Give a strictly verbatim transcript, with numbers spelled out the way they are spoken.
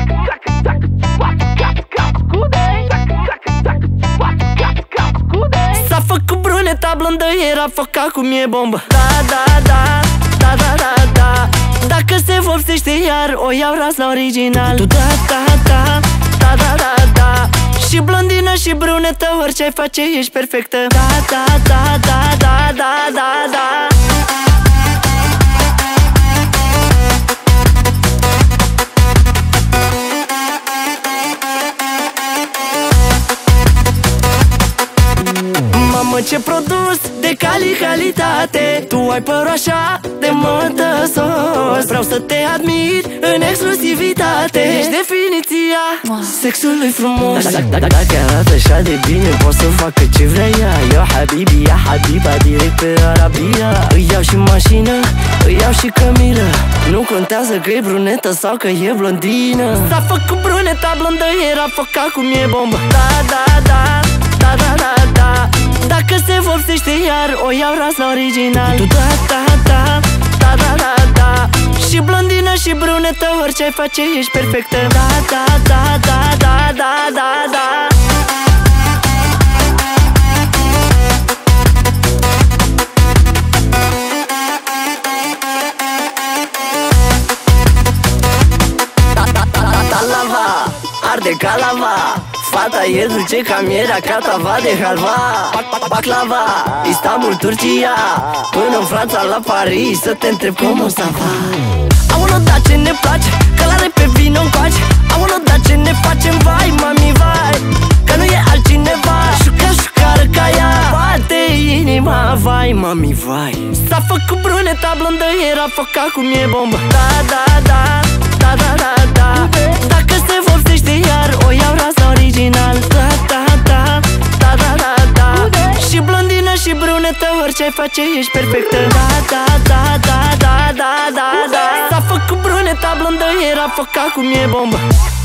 S-a făcut bruneta blondă, era foca cum e bombă. Da, da, da, da, da, da, da. Dacă se vopsește iar, o iau ras la original. Da, da, da, da, da, da, da. Și blondină și brunetă, orice ai face ești perfectă. Da, da, da, da, da, da, da, da. Mamă, ce produs de cali-calitate. Tu ai părul așa de mătăsos. Vreau să te admir în exclusivitate. Ești definiția sexului frumos. Dacă arată așa de bine, pot să facă ce vrea ea. Eu habibi, ea habiba, direct pe Arabia. Îi iau și mașină, îi iau și cămilă. Nu contează că e brunetă sau că e blondină. S-a făcut bruneta blondă, era foca cum e bombă. Da, da, da, da, da, da, da. Dacă se vopsește iar, o iau ras la original. Da, da, da, da, da, da, da. Și blondină și brunetă, orice ai face ești perfectă. Da, da, da, da, da, da, da, da. Arde ca lava. Fata e dulce ca mierea, ca tava de halva. Baklava, Istanbul, Turcia, până în Franța, la Paris, să te întreb cum o să va. Aolo, da, ce ne place, călare pe vino încoace. Aolo, da, ce ne facem, vai, mami, vai, că nu e altcineva. Șuca, șucară ca ea, bate inima, vai, mami, vai. S-a făcut bruneta blondă, era foca cum e bombă. Da, da, da, da, da, da, da. Dacă se vopsește iar, o iau ras la original. Da, da, da, da, da, da, da. Și blondină și brunetă, orice ai face ești perfectă. Da, da, da, da, da, da, da, da. S-a făcut bruneta blondă, era foca cum e bombă.